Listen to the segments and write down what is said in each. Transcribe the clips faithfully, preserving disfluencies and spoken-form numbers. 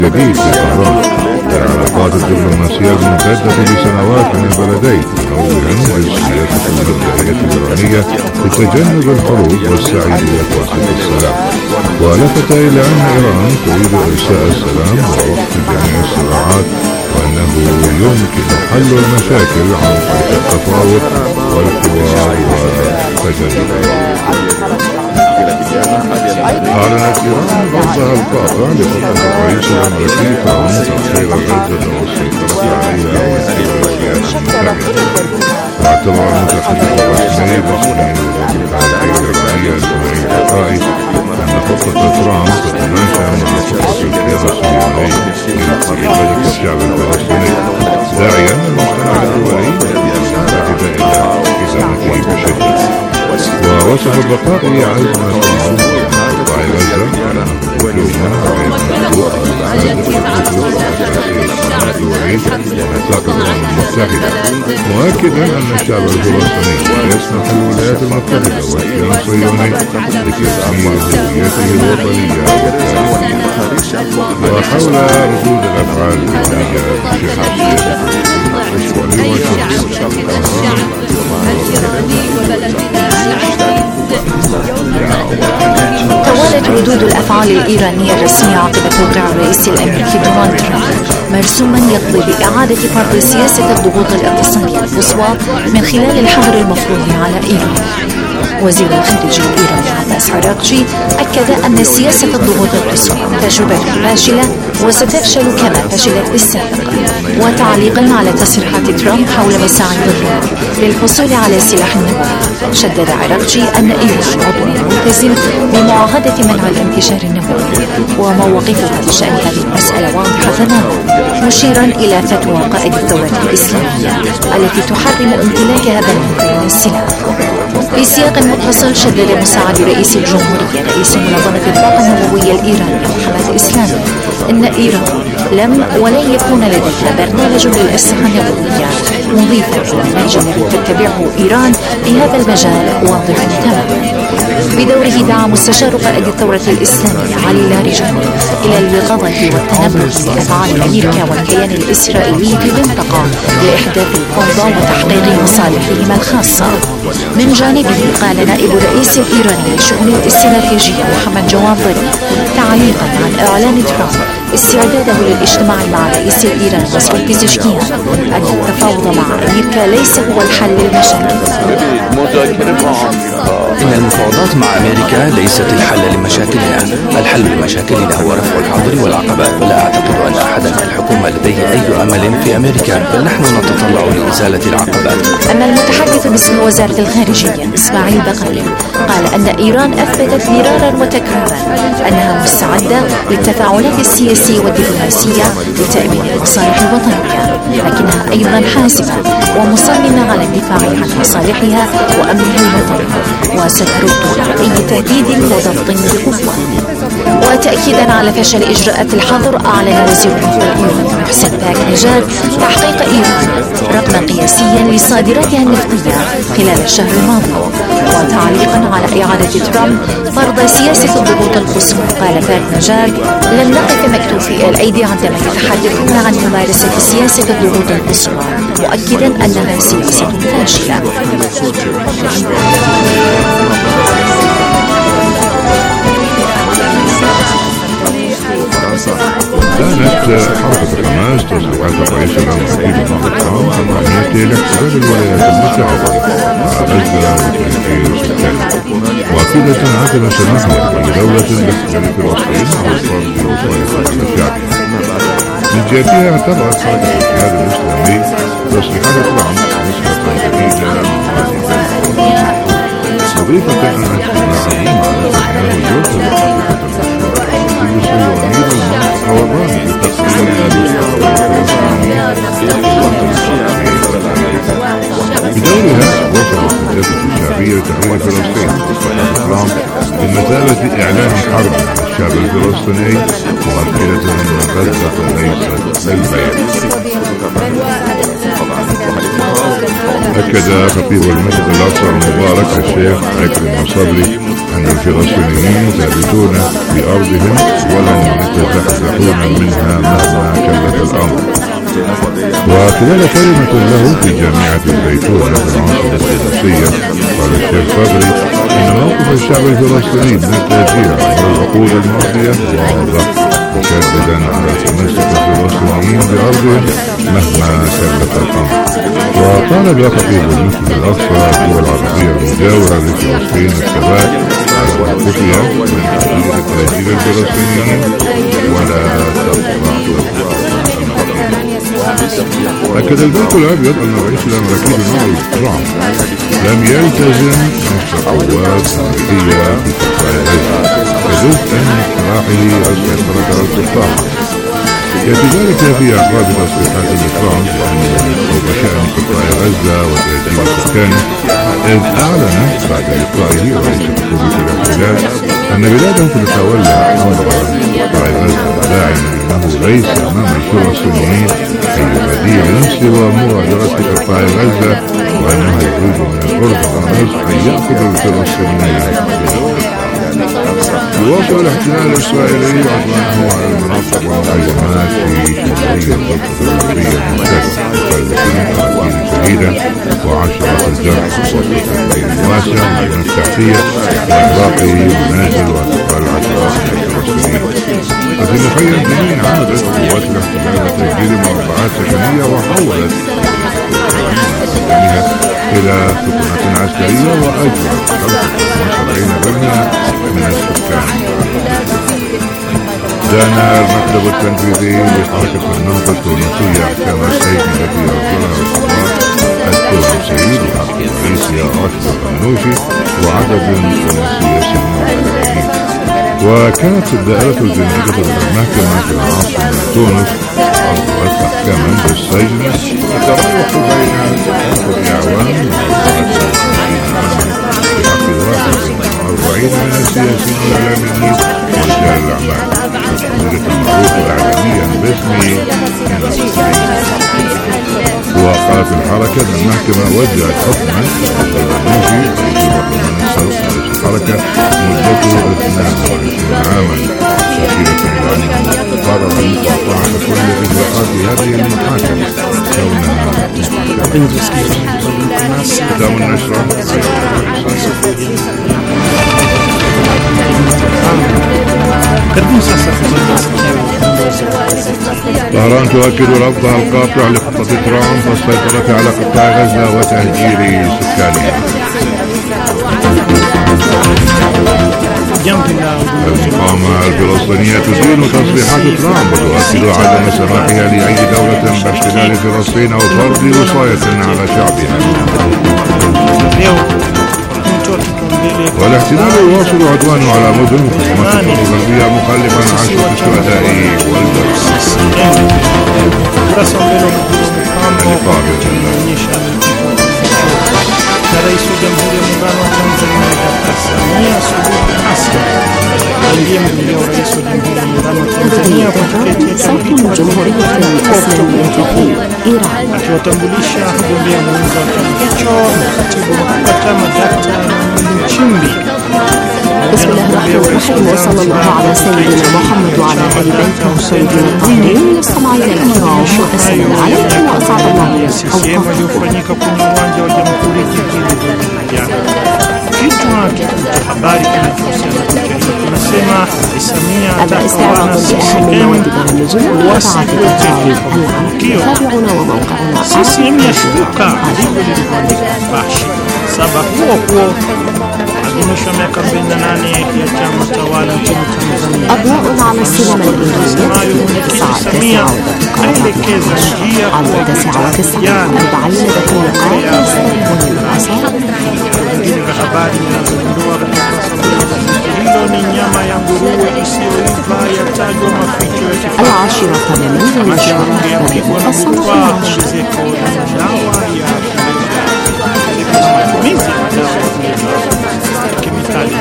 جديد في طهران. العلاقات الدبلوماسية الممتدة لسنوات بين البلدين منوعا بالسياسة المبدئية الإيرانية لتجنب الحروب والسعي لتوسيط السلام، ولفت إلى أن إيران تريد إرساء السلام ووقف جميع الصراعات، وأنه يمكن حل المشاكل عن طريق التفاوض والحوار والتجارب. أعلنت إيران رفضها القاطع لخطة الرئيس الأمريكي ترامب تسخير غزة والسيطرة عليها من قبل الولايات المتحدة. واعتبر المتحدث الرسمي باسم وزارة الخارجية الإيرانية إسماعيل بقائي أن خطة ترامب تتماشى مع خطة الكيان الصهيوني لمحاربة الشعب الفلسطيني، داعيا المجتمع الدولي أن يستعد إلى التزامه بشدة. ووصف البقائي عزم ترامب قطاع غزة بأنه هجوم غير مشروع على الحدود الأساسية الدولي وميثاق الأمم المتحدة، مؤكدا أن الشعب الفلسطيني يسمح الولايات المتحدة والكيان الصهيوني بتدعيم هويته الوطنية والتاريخية. وحول ردود الأفعال الإيرانية بشأن السياسة الدولية توالت ردود الأفعال الإيرانية الرسمية عقب توقيع الرئيس الأمريكي دونالد ترامب مرسوما يقضي بإعادة فرض سياسة الضغوط الاقتصادية القصوى من خلال الحظر المفروض على إيران. وزير الخارجية الإيراني عباس عراقجي أكد أن سياسة الضغوط القصوى تجربة فاشلة وستفشل كما فشلت بالسابق. وتعليقا على تصريحات ترامب حول مساعي الغرب للحصول على سلاح نووي، شدد عراقجي أن إيران عضو ملتزم بمعاهدة منع الانتشار النووي، ومواقفها بشأن هذه المسألة واضحة تماما، مشيرا إلى فتوى قائد الثورة الإسلامية التي تحرم امتلاك هذا النوع من السلاح. في سياق متصل، شدد مساعد رئيس الجمهورية رئيس منظمة الطاقة النووية الإيرانية محمد إسلامي أن إيران لم ولن يكون لديها برنامج للأسلحة النووية، مضيفا أن المنهج الذي تتبعه إيران في هذا المجال واضح تماما. بدوره دعا مستشار قائد الثورة الإسلامية علي لاريجاني إلى اليقظة والتنبه لأفعال أمريكا والكيان الإسرائيلي في المنطقة لإحداث الفوضى وتحقيق مصالحهما الخاصة. من جانبه قال نائب الرئيس الإيراني للشؤون الاستراتيجية محمد جواد ظريف تعليقا عن إعلان ترامب استعداده للاجتماع مع رئيس الإيراني مسعود بيزشكيان أن التفاوض مع أمريكا ليس هو الحل للمشاكل. إن المفاوضات مع أمريكا ليست الحل لمشاكلنا، الحل لمشاكلنا هو رفع الحظر والعقبات، ولا أعتقد أن أحدا من الحكومة لديه أي أمل في أمريكا، بل نحن نتطلع لإزالة العقبات. أما المتحدث باسم وزارة الخارجية إسماعيل بقائي قال أن إيران أثبتت مرارا وتكرارا أنها مستعدة للتفاعلات السياسية والدبلوماسية لتأمين المصالح الوطنية، لكنها أيضا حاسمة ومصممة على الدفاع عن مصالحها وأمنها الوطني، وسترد على أي تهديد وضغط بقوة. وتأكيدا على فشل إجراءات الحظر، أعلن وزير النفط الإيراني محسن باك نجار تحقيق إيران رقما قياسيا لصادراتها النفطية خلال الشهر الماضي. وتعليقا على إعادة ترامب فرض سياسة الضغوط القصوى، قال باك نجار لن نقف مكتوفي الأيدي عندما يتحدثون عن ممارسة سياسة الضغوط القصوى، مؤكدا أنها سياسة فاشلة. كانت حركة حماس تصريحات الرئيس الأمريكي دونالد ترامب عن أهميته لاحتلال الولايات المتحدة مع غزة وتهجير سكانها، مؤكدة عدم سماحها لدولة باحتلال فلسطين أو الفرض بوصاية شعبها. من جهتها اعتبرت حركة الجهاد الإسلامي تصريحات ترامب نسبة جديدة مضيفة أن اجتماعه مع نتنياهو يرتبط بحركة المشروع الصهيوني للمنطقة والرامي لتقديم بدورها وصلت الحركة الشعبية لتحرير فلسطين وصفحة ترامب بمثابة إعلان حرب على الشعب الفلسطيني، مؤكدة أن غزة ليست للبيع. أكد خطيب المسجد الأقصى المبارك الشيخ عكرمة صبري أن الفلسطينيين ثابتون بأرضهم ولن يتزحزحون منها مهما كلف الأمر. وخلال كلمة له في جامعة الزيتون في العاصمة القدسية قال الشيخ صبري إن موقف الشعب الفلسطيني من التهجير عبر العقود الماضية واضح، مشددا على تمسك الفلسطينيين بأرضهم مهما كلف الأمر. وطالب خطيب المسجد الأقصى الدول العربية المجاورة لفلسطين الثبات على موقفها من قضية تهجير الفلسطينيين ولا تفرح. أكد البيت الأبيض أن الرئيس الأمريكي دونالد ترامب لم يلتزم نشر قوات أمريكية في قطاع غزة كجزء من اقتراحه السيطرة على القطاع. يأتي ذلك في أعقاب تصريحات لترامب فوق شأن قطاع غزة وتهجير سكانه، إذ أعلن بعد لقائه رئيس حكومة الاحتلال أن بلاده ستتولى أمر قطاع غزة، داعما أنه ليس أمام الفلسطينيين أي بديل سوى مغادرة قطاع غزة، وأنه يريد من الأردن أن يأخذ الفلسطينيين. يواصل الاحتلال الإسرائيلي عدوانه على المناطق والمعلومات في شمالية الضفة الغربية الممتدة، ثلاثين شهيدا وعشرات الجرحى وتدمير واسع من التحتية وإغلاق منازل واعتقال عشرات من الفلسطينيين. وفي مخيم جنين عمدت قوات الاحتلال تهجير مربعات سكنية وحولت إلى سكنات عسكرية وأجرت خمسة وسبعين رمية من السكان. دان المكتب التنفيذي لحركة النهضة التونسية أحكام السجن التي أصدرها القضاء التونسي بحق الرئيس أشرف النوشي وعدد من السياسيين والإعلاميين. وكانت الدائرة الجنائية للمحكمة في العاصمة تونس أصدرت أحكاما بالسجن يتراوح بين ثلاثة أعوام بحق واحد من أربعين من السياسيين والإعلاميين ورجال الأعمال، وكذلك المعروف إعلاميا باسم. وقالت الحركة أن المحكمة وجهت حكما للنوشي في برلمان السابق رئيس الحركة مدته اثنين وعشرين عاما، مشيرة إلى أنه قرر مقاطعة كل إجراءات هذه المحاكمة كونها ختام النشرة. طهران تؤكد رفضها القاطع لخطة ترامب والسيطرة على قطاع غزة وتهجير سكانها. المقاومة الفلسطينية تدين تصريحات ترامب وتؤكد عدم سماحها لأي دولة باحتلال فلسطين أو فرض وصاية على شعبها. والاحتلال يواصل عدوانه على مدن في المنطقة الغربية مخلفا عشرة الشهداء والجرحى. رئيس جمهورية مungano wa Tanzania Dr. Samia Suluhu Hassan ndiye mgombea urais wa Jamhuri ya Muungano wa Tanzania kwa tiketi ya chama cha Jamhuri ya Muungano Iran, akiwatambulisha mgombea mwenza wa chama hicho na katibu mkuu wa chama Dr. Nchimbi. بسم الله الرحمن الرحيم وصلى الله على سيدنا محمد وعلى آل بيته الطيبين الطاهرين. مستمعينا الكرام السلام عليكم وأسعد الله iliyofanyika kwenye uwanja wa Jamhuri jijini Dodoma. Kichwa kikuu cha habari kinachohusiana na tukio hilo kinasema Samia الاستعراض بأهم مواد برنامجنا وتعاطي الأخبار العربية. تابعونا وموقعنا سيسيم yashtuka jibu lilivyoandika Bashi. Saba huo huo adhimisha miaka arobaini na nane ya chama tawala nchini Tanzania. أضواء على السينما الإنجليزية تسعة تسعة aelekeza njia على تسعة وتسعة أربعين دقيقة يستمعون العصر. Vingine vya habari zinazodondoa katika hilo ni nyama ya nguruwe isiyoiva yatajwa maficho ya kifaa. العاشرة تماما Mashauri ya kupigwa na butwa ongezeko la dawa ya matumizi ya madawa ya kemikali nchini.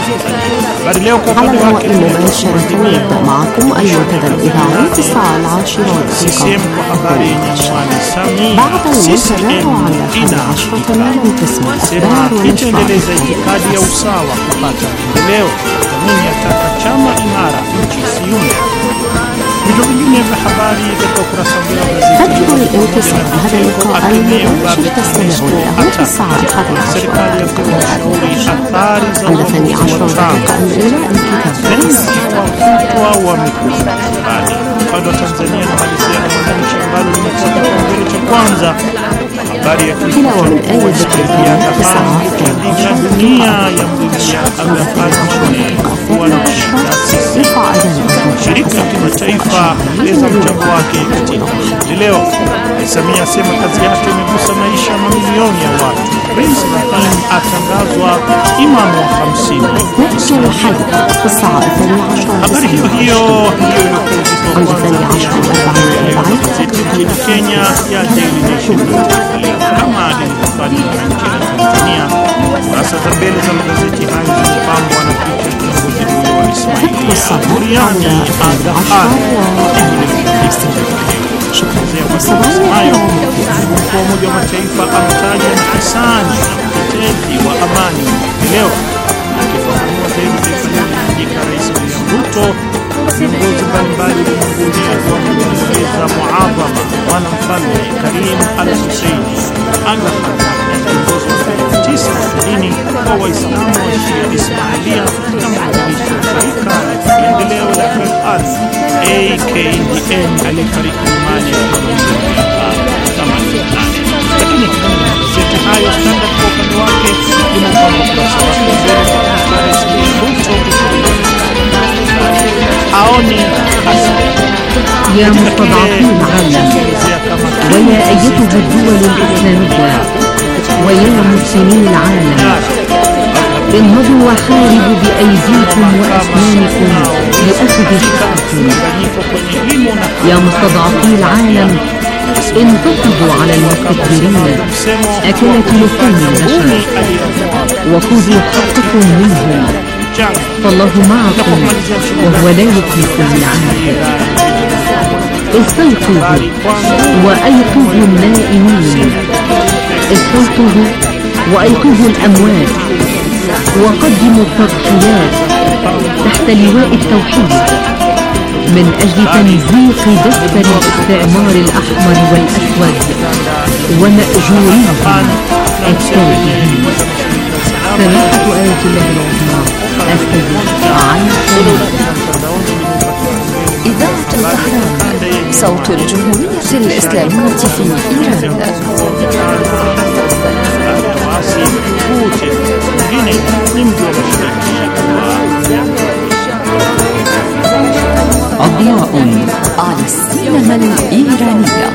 habari leo kwa على upande الهواء wake مباشرة يبدأ معكم المنتدى الإذاعي في الساعة العاشرة سيسيم kwa habari yenye anwani Samia بعد المنتدى C C M وعلى الحادي عشرة من قسم sema الأخبار والأشباح. itaendeleza itikadi ya usawa kupata maendeleo. Jamii yataka chama imara nchi isiunde. Vitu vingine vya habari katika ukurasa wa gazeti فتح الانتصار. هذا اللقاء المباشر تستمعون له في الساعة الحادية عشرة serikali yapewa ushauri athari za عند الثاني عشر دقيقة الأولى الكتاب kutwa wamekufa mbali. Upande wa Tanzania na malizia na mwananchi ambalo limekuwa kipaumbele cha kwanza habari ya kifo هنا ومن أي ذكر ya في الساعة kiandika dunia ya mdunia amefanya kuwa na taasisi. يرفع أذان Shirika la kimataifa eleza mchango wake katika maendeleo. Samia asema kazi yake imegusa maisha ya mamilioni ya watu. Prince Rahim atangazwa imamu wa hamsini. نحن الحلقة في الساعة الثانية عشر. Habari hiyo hiyo hiyo عند الثانية عشر أربعين أربعين nchini Kenya ya Daily Nation kama alivyofanya nchini Tanzania. Kurasa za mbele za magazeti hayo zimepambwa na picha ya kiongozi huyo wa Ismailia Buriani Aga Khan. شكرا Hayo mkuu wa Umoja wa Mataifa amtaja na Hasani mtetezi wa amani na maendeleo. Akifafanua zaidi taifa leo linaandika Rais William Ruto viongozi mbalimbali ulimwenguni wameeleza muadhama mwanamfalme Karim al-Husseini Aga Khan na viongozi wa tisa wa kidini wa Waislamu wa Shia Ismailia na mwanzilishi wa shirika la maendeleo la Al-Ardh A K D M aliyefariki nyumbani akiwa na umri wa miaka themanini na nane. Lakini gazeti hayo Standard kwa upande wake inaupamba ukurasa wake mbele kwa Rais William Ruto aoni يا مستضعفي العالم ويا أيتها الدول الإسلامية ويا مسلمي العالم انهضوا وحاربوا بأيديكم وأسنانكم لأخذ حقكم. يا مستضعفي العالم انتفضوا على المستكبرين أكلة لسان البشر وخذوا حقكم منهم فالله معكم وهو لا يخلف الميعاد. استيقظوا وأيقظوا النائمين استيقظوا وأيقظوا الأموات وقدموا التضحيات تحت لواء التوحيد من أجل تمزيق دفتر الاستعمار الأحمر والأسود ومأجوريهم التائهين. سماحة آية الله العظمى أستجيب عن إذاعة الطهران صوت الجمهورية الإسلامية في إيران. أضواء على السينما الإيرانية.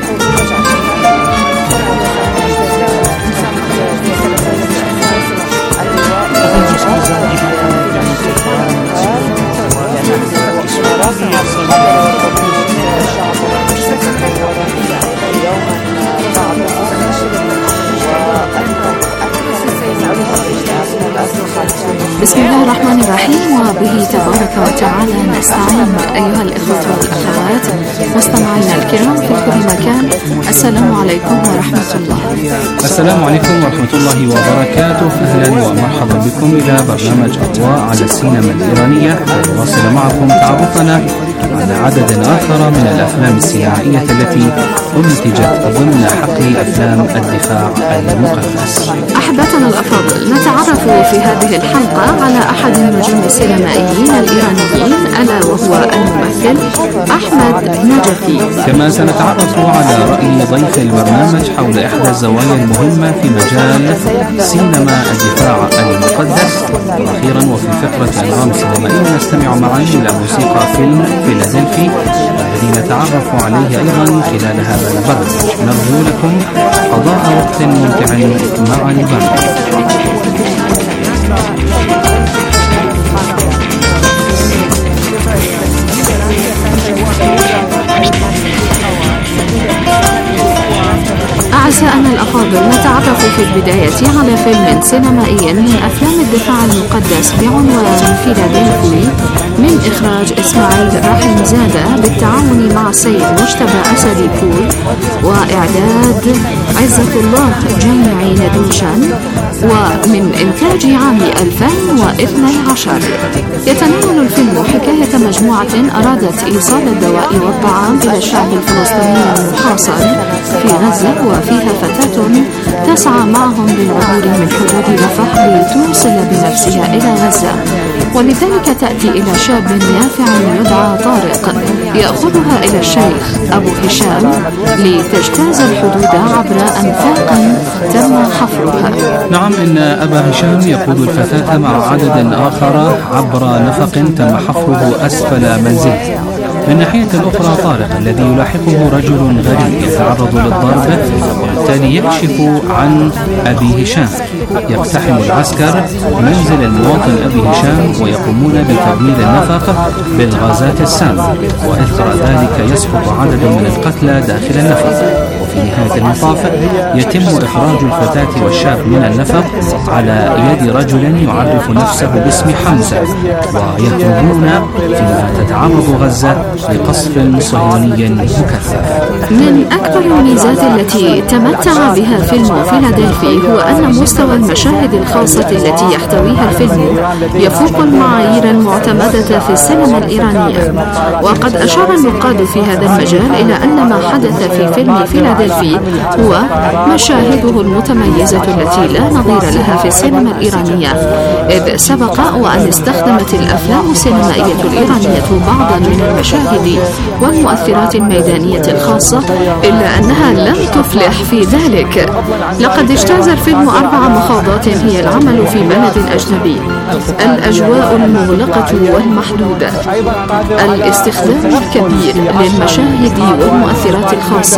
بسم الله الرحمن الرحيم وبه تبارك وتعالى نستعين. أيها الإخوة والأخوات مستمعينا الكرام في كل مكان، السلام عليكم ورحمة الله. السلام عليكم ورحمة الله وبركاته. أهلا ومرحبا بكم إلى برنامج أضواء على السينما الإيرانية، نواصل معكم تعرفنا على عدد آخر من الأفلام السينمائية التي أنتجت ضمن حقل أفلام الدفاع المقدس. أحبتنا الأفاضل، نتعرف في هذه الحلقة على أحد النجوم السينمائيين الإيرانيين ألا وهو الممثل أحمد نجفي. كما سنتعرف على رأي ضيف البرنامج حول إحدى الزوايا المهمة في مجال سينما الدفاع المقدس. وأخيرا وفي فقرة أنغام السينمائية نستمع معا إلى موسيقى فيلم فيلادلفي الذي نتعرف عليه أيضا خلال هذا البرنامج. نرجو لكم قضاء وقت ممتع مع البرنامج. أعزائنا الأفاضل نتعرف في البداية على فيلم سينمائي من أفلام الدفاع المقدس بعنوان فيلادلفي من إخراج إسماعيل رحم زادة بالتعاون مع السيد مجتبى أسدي بول وإعداد عزة الله جامعي ندوشان ومن إنتاج عام ألفين واثني عشر. يتناول الفيلم حكاية مجموعة أرادت إيصال الدواء والطعام إلى الشعب الفلسطيني المحاصر في غزة، وفيها فتاة تسعى معهم للعبور من حدود رفح لتوصل بنفسها إلى غزة، ولذلك تأتي إلى شاب يافع يدعى طارق يأخذها إلى الشيخ أبو هشام لتجتاز الحدود عبر أنفاق تم حفرها. نعم، إن أبا هشام يقود الفتاة مع عدد آخر عبر نفق تم حفره أسفل منزله. من ناحية الأخرى طارق الذي يلاحقه رجل غريب يتعرض للضرب وبالتالي يكشف عن أبي هشام. يقتحم العسكر منزل المواطن أبي هشام ويقومون بتدمير النفق بالغازات السامة، وإثر ذلك يسقط عدد من القتلى داخل النفق. وفي نهاية المطاف يتم إخراج الفتاة والشاب من النفق على يد رجل يعرف نفسه باسم حمزة، ويهربون فيما تتعرض غزة لقصف صهيوني مكثف. من أكبر الميزات التي تمتع بها فيلم فيلادلفي هو أن مستوى المشاهد الخاصة التي يحتويها الفيلم يفوق المعايير المعتمدة في السينما الإيرانية. وقد أشار النقاد في هذا المجال إلى أن ما حدث في فيلم فيلادلفي هو مشاهده المتميزة التي لا نظير لها في السينما الإيرانية، إذ سبق وأن استخدمت الأفلام السينمائية الإيرانية بعضا من المشاهد والمؤثرات الميدانية الخاصة، إلا أنها لم تفلح في ذلك. لقد اجتاز الفيلم أربع مخاضات هي العمل في بلد أجنبي، الأجواء المغلقة والمحدودة، الاستخدام الكبير للمشاهد والمؤثرات الخاصة،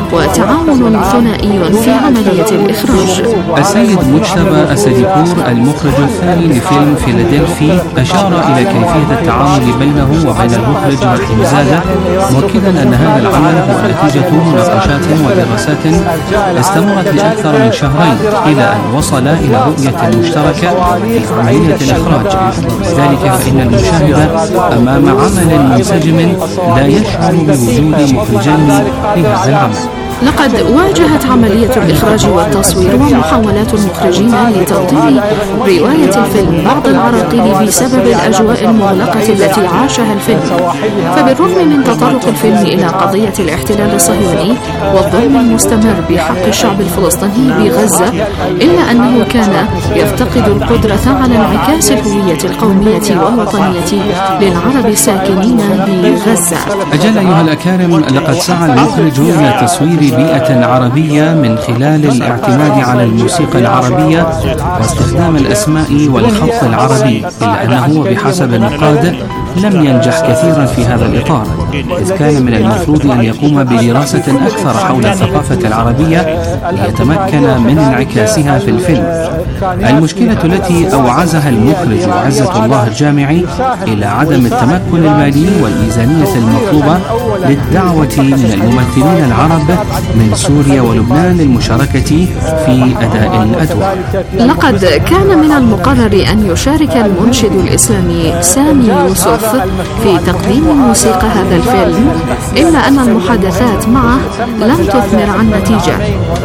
وتعاون ثنائي في عملية الإخراج. السيد مجتبى أسديبور المخرج الثاني لفيلم فيلادلفي أشار إلى كيفية التعامل بينه وبين المخرج رحم زادة، مؤكدا أن هذا العمل هو نتيجة مناقشات ودراسات استمرت لأكثر من شهرين إلى أن وصل إلى رؤية مشتركة في عملية الإخراج. لذلك فإن المشاهد أمام عمل منسجم لا يشعر بوجود مخرجين لهذا العمل. لقد واجهت عملية الإخراج والتصوير ومحاولات المخرجين لتقديم رواية الفيلم بعض العراقيل بسبب الأجواء المغلقة التي عاشها الفيلم. فبالرغم من تطرق الفيلم إلى قضية الاحتلال الصهيوني والظلم المستمر بحق الشعب الفلسطيني بغزة، إلا أنه كان يفتقد القدرة على انعكاس الهوية القومية والوطنية للعرب الساكنين بغزة. أجل أيها الأكارم، لقد سعى المخرج إلى تصوير بيئة عربية من خلال الاعتماد على الموسيقى العربية واستخدام الأسماء والخط العربي، إلا أنه بحسب النقاد لم ينجح كثيرا في هذا الإطار، إذ كان من المفروض أن يقوم بدراسة أكثر حول الثقافة العربية ليتمكن من انعكاسها في الفيلم. المشكلة التي أوعزها المخرج عزة الله الجامعي إلى عدم التمكن المالي والميزانية المطلوبة للدعوة من الممثلين العرب من سوريا ولبنان للمشاركة في أداء الأدوار. لقد كان من المقرر أن يشارك المنشد الإسلامي سامي يوسف في تقديم موسيقى هذا الفيلم، إلا أن المحادثات معه لم تثمر عن نتيجة،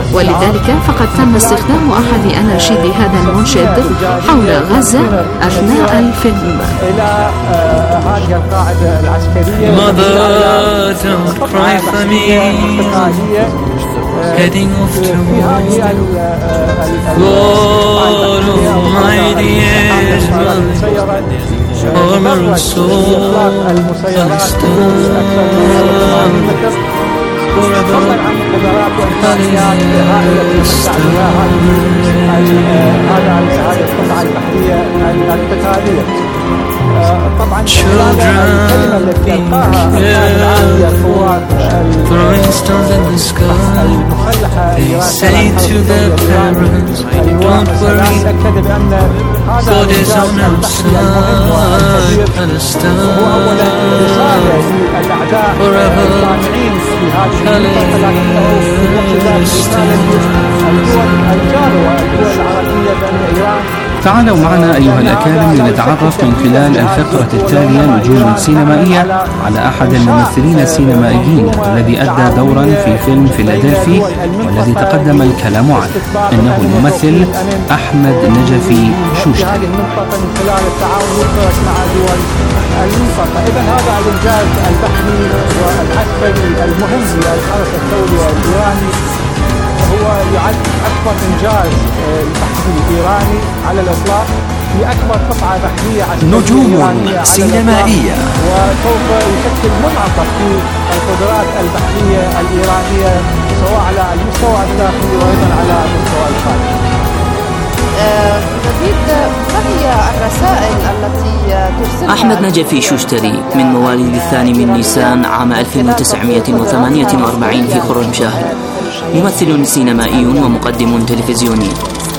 ولذلك فقد تم استخدام أحد أناشيد هذا المنشد حول غزة أثناء الفيلم. هذه القاعدة العسكرية Mother, don't cry for me. Heading off to God Almighty is my armor and soul. Palestine forever. Children being killed, throwing stones in the sky. They say to their parents, don't worry, God is on our side. Palestine forever. هذه المنطقة، لكنه في نفس الوقت الدول الجارة والدول العربية بأن إيران. تعالوا معنا أيها الأكارم لنتعرف من خلال الفقرة التالية نجوم سينمائية على أحد الممثلين السينمائيين الذي أدى دورا في فيلم فيلادلفي والذي تقدم الكلام عنه. إنه الممثل أحمد نجفي شوشتري. من خلال التعاون مشترك مع دول المنطقة. إذا هذا الإنجاز البحري والعسكري المهم للحرس الثوري الإيراني هو يعد أكبر إنجاز بحري إيراني على الإطلاق في أكبر قطعة بحرية عسكرية نجوم سينمائية، وسوف يشكل منعطف في القدرات البحرية الإيرانية سواء على المستوى الداخلي وأيضا على المستوى الخارجي. ما هي الرسائل التي ترسلها أحمد نجفي شوشتري من مواليد الثاني من نيسان عام ألف وتسعمائة وثمانية وأربعين في خرمشاه، ممثل سينمائي ومقدم تلفزيوني.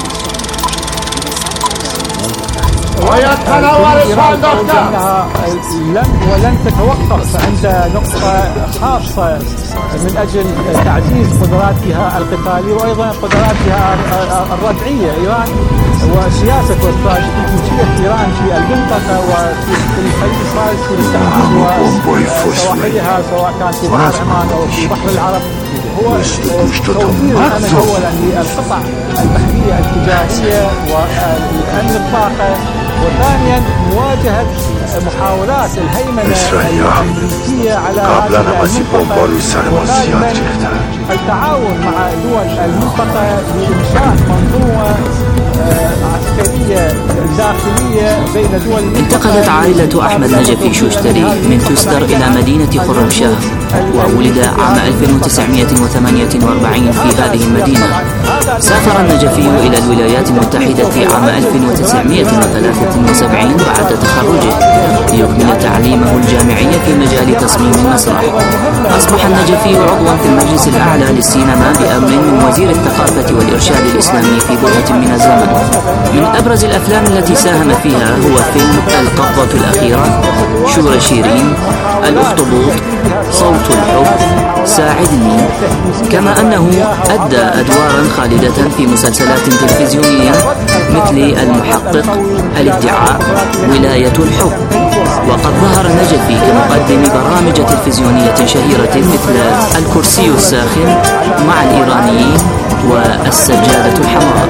لن ولن تتوقف عند نقطة خاصة من أجل تعزيز قدراتها القتالية وأيضا قدراتها الردعية. إيران وسياسة واستراتيجية إيران في المنطقة وفي الخليج الفارسي للتحديد وسواحلها سواء كان في بحر عمان أو في بحر العرب هو توفير الأمن أولا للقطع البحرية التجارية والأمن الطاقة، وثانيا مواجهة محاولات الهيمنة الأمريكية على هذه المنطقة، وثالثا التعاون مع دول المنطقة لإنشاء منظومة عسكرية داخلية بين دول المنطقة. انتقلت عائلة أحمد نجفي شوشتري من تستر إلى مدينة خرمشاه، وولد عام ألف وتسعمائة وثمانية وأربعين في هذه المدينة. سافر النجفي إلى الولايات المتحدة عام ألف وتسعمائة وثلاثة وسبعين بعد تخرجه ليكمل تعليمه الجامعي في مجال تصميم المسرح. أصبح النجفي عضوا في المجلس الأعلى للسينما بأمر من وزير الثقافة والإرشاد الإسلامي في بضعة من الزمن. من أبرز الأفلام التي ساهم فيها هو فيلم القبضة الأخيرة، شورى شيرين، الأخطبوط، صوت الحب، ساعدني، كما أنه أدى أدوارا خالدة في مسلسلات تلفزيونية مثل المحقق، الادعاء، ولاية الحب. وقد ظهر النجفي كمقدم برامج تلفزيونية شهيرة مثل الكرسي الساخن، مع الإيرانيين، والسجادة الحمراء.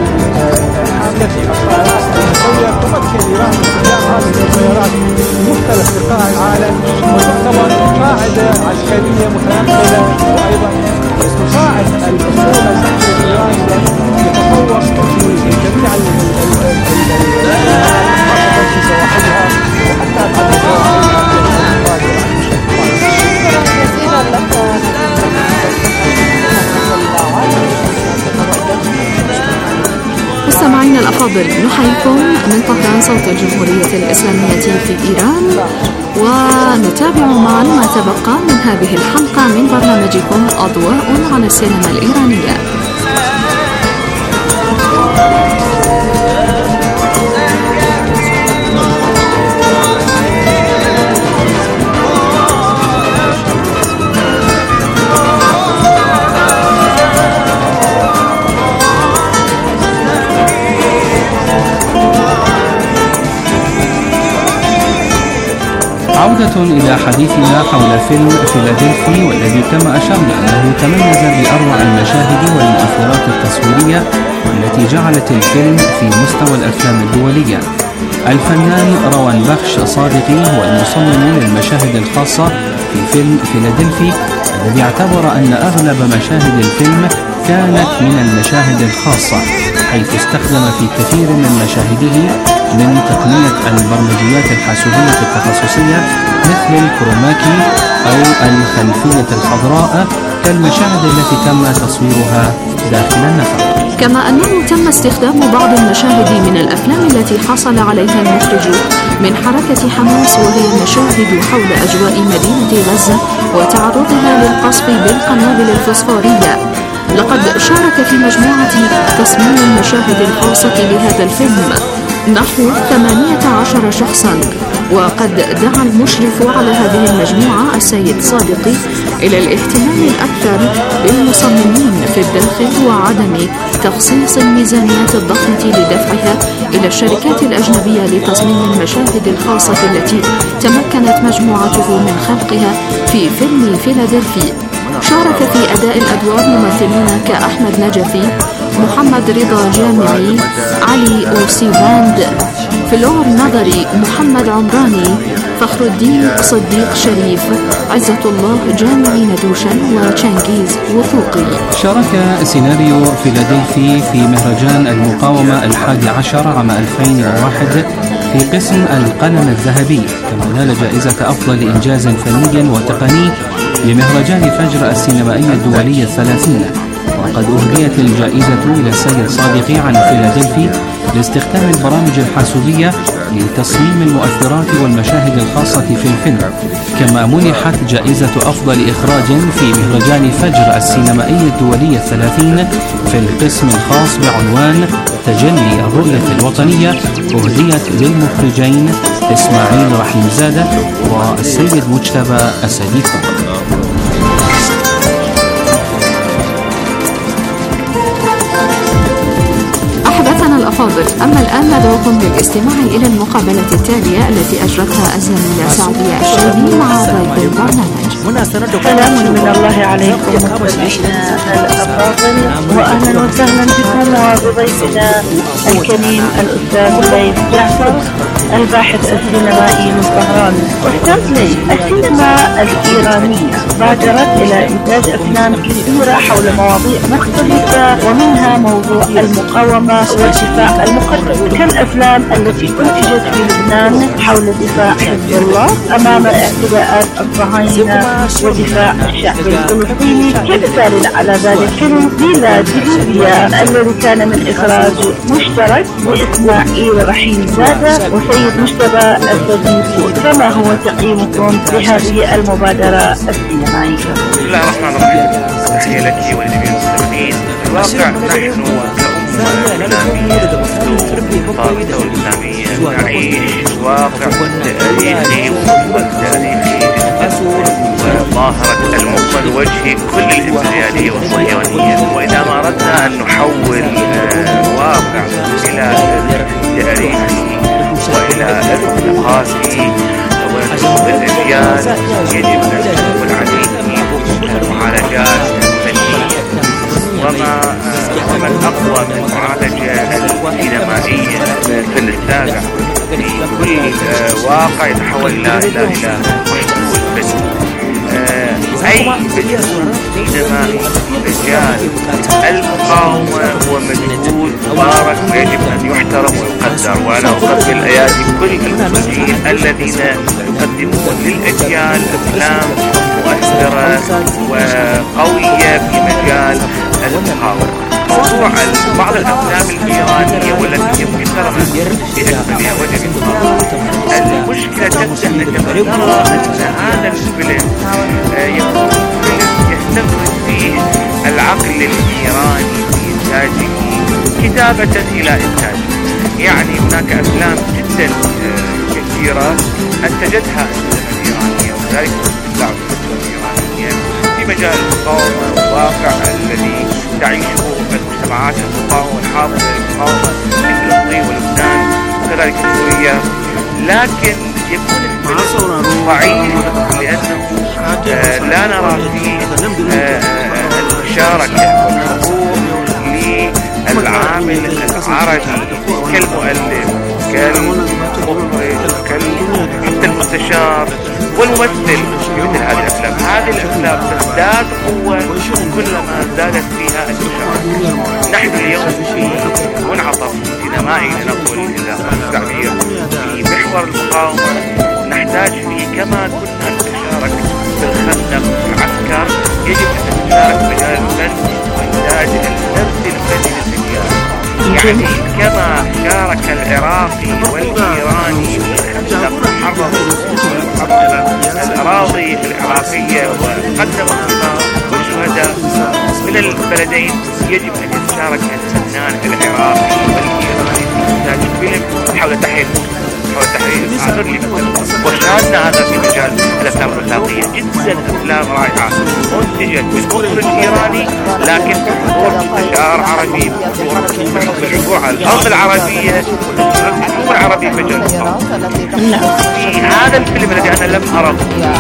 مختلف بقاع العالم وتعتبر قاعدة عسكرية متنقلة وأيضا تساعد الحكومة الإيرانية لتطور في جميع المناطق في سواحلها وحتى مستمعينا الأفاضل، نحييكم من طهران صوت الجمهورية الإسلامية في إيران، ونتابع معا ما تبقى من هذه الحلقة من برنامجكم أضواء عن السينما الإيرانية. عودة إلى حديثنا حول فيلم فيلادلفي، والذي كما أشرنا أنه تميز بأروع المشاهد والمؤثرات التصويرية التي جعلت الفيلم في مستوى الأفلام الدولية. الفنان روان بخش صادقي هو المصمم للمشاهد الخاصة في فيلم فيلادلفي، الذي اعتبر أن أغلب مشاهد الفيلم كانت من المشاهد الخاصة، حيث استخدم في كثير من مشاهده من تقنية البرمجيات الحاسوبية التخصصية مثل الكروماكي أو الخلفية الخضراء كالمشاهد التي تم تصويرها داخل النفق. كما أنه تم استخدام بعض المشاهد من الأفلام التي حصل عليها المخرج من حركة حماس، وهي مشاهد حول أجواء مدينة غزة وتعرضها للقصف بالقنابل الفوسفورية. لقد شارك في مجموعة تصميم المشاهد الخاصة بهذا الفيلم نحو ثمانية عشر شخصا. وقد دعا المشرف على هذه المجموعة السيد صادقي إلى الاهتمام الأكثر بالمصممين في الداخل وعدم تخصيص الميزانيات الضخمة لدفعها إلى الشركات الأجنبية لتصميم المشاهد الخاصة التي تمكنت مجموعته من خلقها في فيلم فيلادلفي. شارك في أداء الأدوار ممثلين كأحمد نجفي، محمد رضا جامعي، علي أوسيفاند، فلور نظري، محمد عمراني، فخر الدين صديق شريف، عزة الله جامعي ندوشا، وشانجيز وثوقي. شارك سيناريو فيلادلفي في مهرجان المقاومة الحادي عشر عام ألفين وواحد في قسم القلم الذهبي، كما نال جائزة أفضل إنجاز فني وتقني لمهرجان فجر السينمائي الدولي الثلاثين. وقد أهديت الجائزة إلى السيد صادقي عن فيلادلفي لاستخدام البرامج الحاسوبية لتصميم المؤثرات والمشاهد الخاصة في الفيلم. كما منحت جائزة أفضل إخراج في مهرجان فجر السينمائي الدولي الثلاثين في القسم الخاص بعنوان تجلي الرؤية الوطنية، أهديت للمخرجين إسماعيل رحيم زادة والسيد مجتبى السديق. الأفاضل، أما الآن ندعوكم للاستماع إلى المقابلة التالية التي أجرتها الزميلة سعودية الشيبي مع ضيف البرنامج. سلام من الله عليكم متابعينا الأفاضل، وأهلا وسهلا بكم وبضيفنا الكريم الأستاذ ليث جعفر الباحث السينمائي من طهران. أستاذ ليث، السينما الإيرانية بادرت إلى إنتاج أفلام كثيرة حول مواضيع مختلفة، ومنها موضوع المقاومة والدفاع المقدس، كالأفلام التي أنتجت في لبنان حول دفاع حزب الله أمام اعتداءات الصهاينة ودفاع الشعب الفلسطيني، كمثال على ذلك فيلم ليلى ديليبيا الذي كان من إخراج مشترك لإسماعيل رحيم زادة وسيد مجتبى السديق. فما هو تقييمكم لهذه المبادرة السينمائية؟ بسم الله الرحمن الرحيم. تحية لك ولجميع المستمعين. الواقع نحن الطاقة والإسلامية نعيش واقع تاريخي وتاريخي ظاهرة المقبل وجه كل الإمبريالية والصهيونية. وإذا ما أردنا أن نحول واقع إلى تاريخي وإلى ثقافي والأجيال، يجب أن نكون عليه معالجات فنية. وما من أقوى من المعالجة السينمائية في السابع في كل واقع يتحول إلى إلى إلى ويكون فن. أي فيلم سينمائي رجال المقاومة هو مجهود مبارك ويجب أن يحترم ويقدر. وأنا أقبل أيادي كل المخرجين الذين يقدمون للأجيال أفلام مؤثرة وقوية في مجال المقاومة. موضوع بعض الأفلام الإيرانية والتي يمكن ترى بأكملها وجه المشكلة تبدأ عندما نرى أن هذا الفيلم يكون فيلم يستخدم فيه العقل الإيراني في إنتاجه كتابة إلى إنتاجه. يعني هناك أفلام جدا كثيرة أنتجتها الإيرانية، وذلك تتبع الإيرانية في مجال المقاومة والواقع الذي تعيشه المجتمعات المقاومة والحاضنة للمقاومة في فلسطين ولبنان وكذلك سوريا. لكن يكون الفيلم ضعيف لأنه آه لا نرى فيه آه المشاركة والحضور للعامل العربي كالمؤلف كالمخرج حتى المستشار والممثل في مثل هذه الأفلام. هذه الأفلام تزداد قوة كلما زادت فيها المشاركة. نحن اليوم في منعطف سينمائي لنقول إذا التعبير في محور المقاومة، نحتاج فيه كما كنا نتشارك في الخندق في العسكر، يجب أن نتشارك في مجال الفن وإنتاج النفس الفني للرجال. يعني كما شارك العراقي والإيراني في الخندق وحرروا الأراضي العراقية وقدموا الدماء والشهداء من البلدين، يجب أن يتشارك الفنان العراقي والإيراني في إنتاج فيلم حول تحرير حول تحرير أعذر لي وشاهدنا هذا في مجال الأفلام الوثائقية. جدا أفلام رائعة منتجت بالمخرج الإيراني لكن بحضور مستشار عربي، بحضور على الأرض العربية، بحضور عربي في مجال في هذا الفيلم الذي أنا لم أره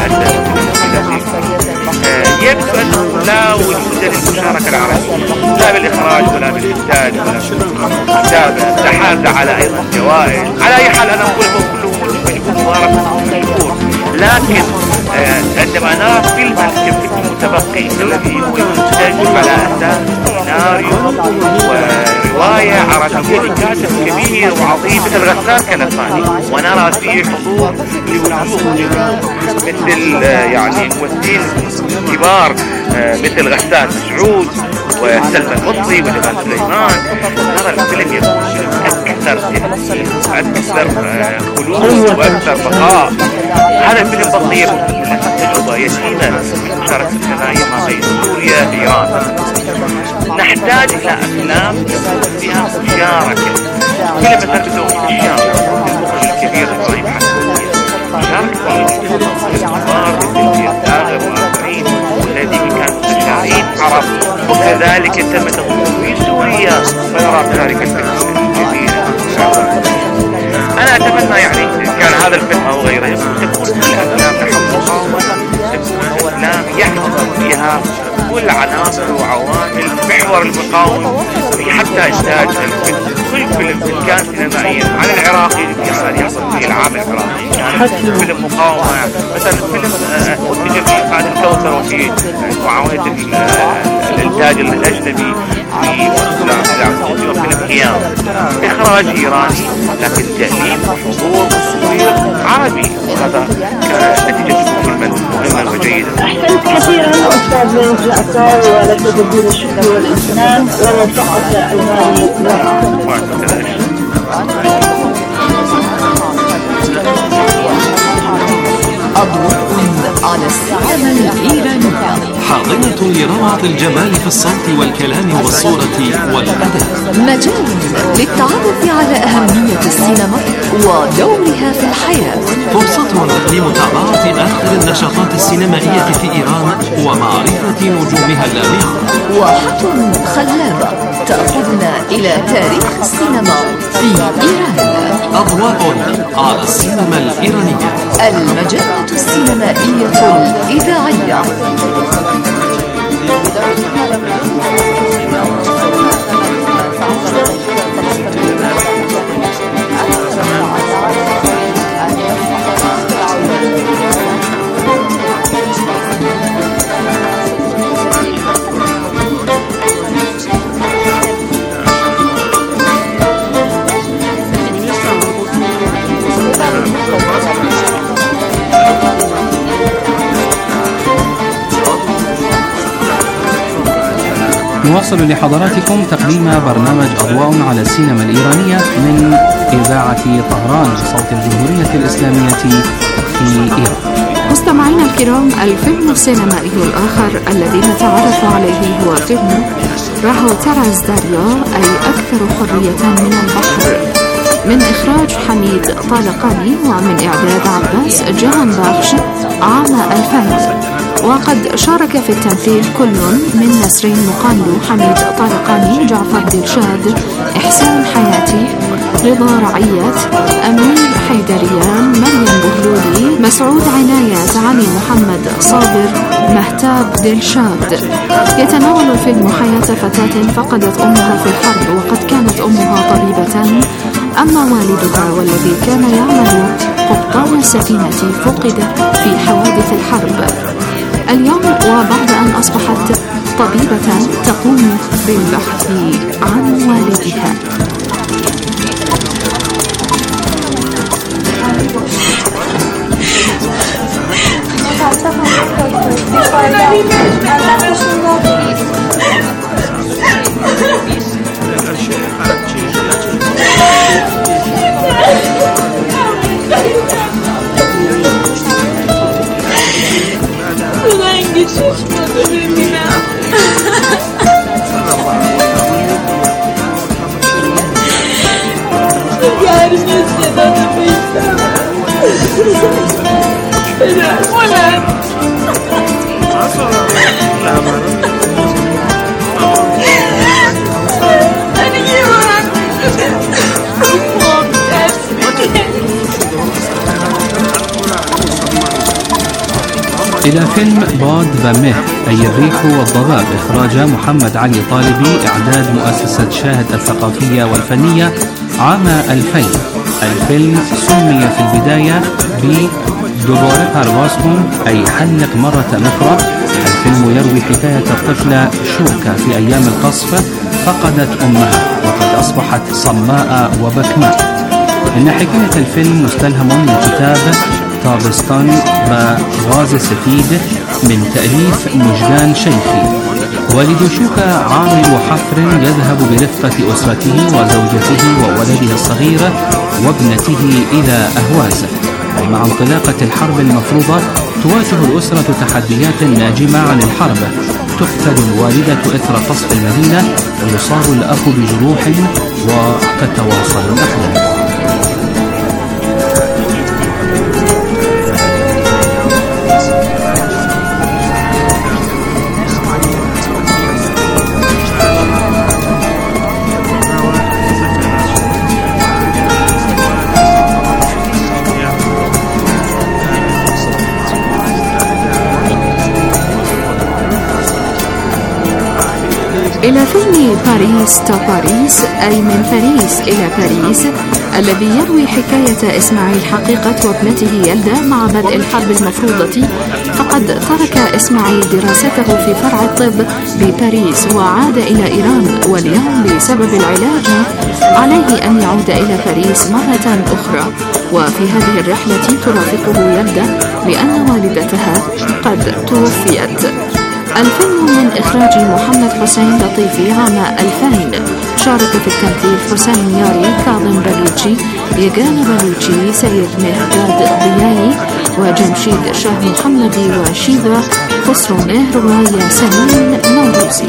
يبدو أنه لا وجود للمشاركة العربية لا بالإخراج ولا بالإنتاج ولا بالكتابة، تحاز على أيضا جوائز. على أي حال أنا أقول هو كله مجهود مبارك مشكور، لكن عندما نرى فيلما كفيلم متبقي الذي هو ينتج على أساس سيناريو ورواية عربية لكاتب كبير وعظيم مثل غسان كنفاني، ونرى فيه حضور لوجوه مثل يعني ممثلين كبار مثل غسان مسعود وسلمى القطري وجمال سليمان، نرى الفيلم يكون أكثر تأثير وأكثر خلود وأكثر بقاء. هذا الفيلم بطيء تجربة يتيمة مشاركة الثنائية ما بين سوريا إيران. نحتاج إلى أفلام فيها مشاركة. فيلم مثلا بدون الشام المخرج الكبير إبراهيم حسن مشاركة الكبار مثل الآغر وآخرين والذي كان مستشارين عرب، وكذلك تم تغطية في سوريا فنرى ذلك الفيلم الكبير. أنا أتمنى يعني كان هذا الفيلم أو غيره تكون الأفلام نحبها تكون أفلام يحضر فيها كل عناصر وعوامل محور المقاومة في حتى إنتاج الفيلم. كل فيلم كان سينمائيا على العراقي يعني يحصل فيه العام العراقي يعني فيلم مقاومة، مثلا فيلم منتج في قاعة الكوثر وفي معاونة الإنتاج الأجنبي في فيلم قيام إخراج إيراني لكن تأليف وحضور تصوير عربي، وهذا كنتيجة فيلم مهمة وجيدة. أحسنت كثيرا أستاذ بنت العطار، ولك جزيل الشكر والامتنان ووفقك المالي. أضواء على السينما الإيرانية، حاضنة لروعة الجمال في الصوت والكلام والصورة والأداء، مجال للتعرف على أهمية السينما ودورها في الحياة، فرصة لمتابعة آخر النشاطات السينمائية في إيران ومعرفة نجومها اللامعة، واحة خلابة تأخذنا إلى تاريخ السينما في إيران. أضواء على السينما الإيرانية، المجلة السينمائية الإذاعية. نواصل لحضراتكم تقديم برنامج أضواء على السينما الإيرانية من إذاعة طهران صوت الجمهورية الإسلامية في إيران. مستمعينا الكرام، الفيلم السينمائي الآخر الذي نتعرف عليه هو فيلم راهو تراز داريا، أي أكثر حرية من البحر، من إخراج حميد طالقاني ومن إعداد عباس جهان باخش عام ألفين. وقد شارك في التمثيل كل من نسرين مقاندو، حميد طارقاني، جعفر دلشاد، إحسان حياتي، رضا رعيت، أمير حيدريان، مريم بهلولي، مسعود عنايات، علي محمد صابر، مهتاب دلشاد. يتناول الفيلم حياة فتاة فقدت أمها في الحرب، وقد كانت أمها طبيبة، أما والدها والذي كان يعمل قبطان السفينة فقد في حوادث الحرب. اليوم وبعد أن أصبحت طبيبة تقوم بالبحث عن والدها. إلى فيلم باد بامه أي الريح والضباب إخراج محمد علي طالبي، إعداد مؤسسة شاهد الثقافية والفنية عام ألفين. الفيلم سمي في البداية ب دوباره بارباسكم أي حلق مرة أخرى. الفيلم يروي حكاية الطفلة شوكا في أيام القصف فقدت أمها وقد أصبحت صماء وبكماء. إن حكاية الفيلم مستلهم من كتاب تابستان بغاز سفيد من تأليف مجدان شيخي. والد شوكا عامل حفر يذهب برفقة أسرته وزوجته وولده الصغير وابنته إلى أهواز. ومع انطلاقة الحرب المفروضة تواجه الأسرة تحديات ناجمة عن الحرب. تقتل الوالدة إثر قصف المدينة ويصاب الأخ بجروح وتتواصل الأحداث. إلى فيلم باريس تا باريس أي من باريس إلى باريس، الذي يروي حكاية إسماعيل حقيقة وابنته يلدا مع بدء الحرب المفروضة. فقد ترك إسماعيل دراسته في فرع الطب بباريس وعاد إلى إيران، واليوم بسبب العلاج عليه أن يعود إلى باريس مرة أخرى. وفي هذه الرحلة ترافقه يلدا لأن والدتها قد توفيت. الفيلم من إخراج محمد حسين لطيفي عام ألفين. شارك في التمثيل حسين مياري، كاظم بلوچي، يجان بلوچي، سيد مهداد ضياي وجمشيد شاه محمدي وشيبة خسرو مهر وياسمين نوروزي.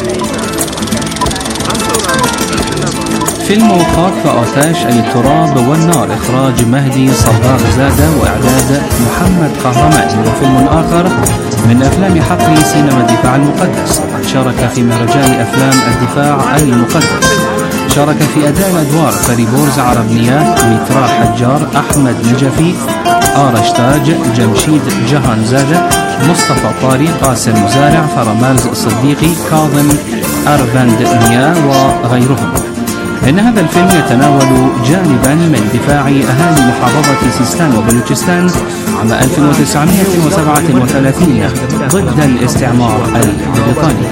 فيلم خاك آتش أي التراب والنار إخراج مهدي صباغ زادة وإعداد محمد قهرمان. وفيلم آخر من أفلام حقل سينما الدفاع المقدس. وقد شارك في مهرجان أفلام الدفاع المقدس. شارك في أداء الأدوار فريبورز عربنية، مترا حجار، أحمد نجفي، آرش تاج، جمشيد جهان زادة، مصطفى طاري، قاسم زارع، فرماز صديقي، كاظم أربند ميا وغيرهم. إن هذا الفيلم يتناول جانبا من دفاع أهالي محافظة سيستان وبلوچستان عام ألف وتسعمائة وسبعة وثلاثين ضد الاستعمار البريطاني.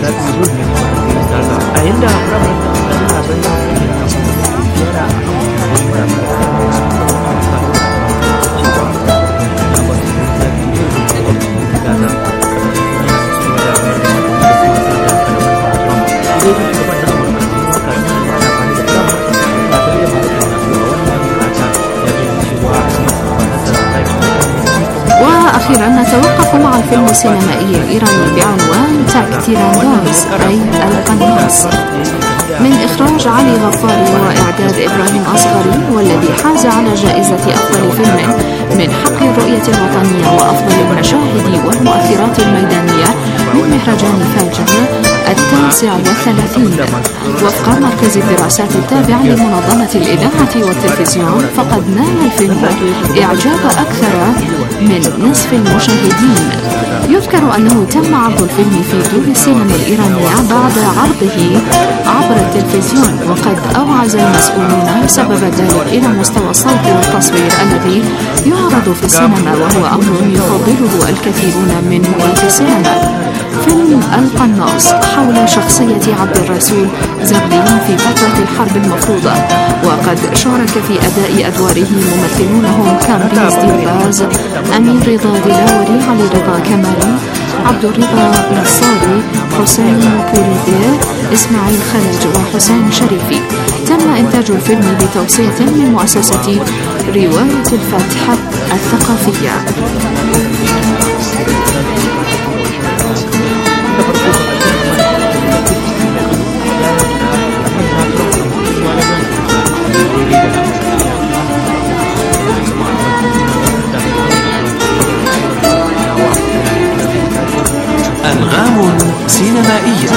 أخيرا نتوقف مع الفيلم السينمائي الإيراني بعنوان تاك تيرانداز أي القناص، من إخراج علي غفاري وإعداد إبراهيم أصغري، والذي حاز على جائزة أفضل فيلم من حق الرؤية الوطنية وأفضل المشاهد والمؤثرات الميدانية من مهرجان فالجنة التاسع والثلاثين. وفق مركز الدراسات التابع لمنظمة الإذاعة والتلفزيون، فقد نال الفيلم إعجاب أكثر من نصف المشاهدين. يذكر أنه تم عرض الفيلم في دور السينما الإيرانية بعد عرضه عبر التلفزيون، وقد أوعز المسؤولون سبب ذلك إلى مستوى الصوت والتصوير الذي يعرض في السينما، وهو أمر يفضله الكثيرون من هواة السينما. فيلم القناص حول شخصية عبد الرسول زغلين في فترة الحرب المفروضة، وقد شارك في أداء أدواره ممثلون هم كامبيز ديرباز، أمير رضا دلاوري، علي رضا كمالي، عبد الرضا نصاري، حسين بوريدير، إسماعيل خلج وحسين شريفي. تم إنتاج الفيلم بتوصية من مؤسسة رواية الفتح الثقافية. أنغام سينمائية.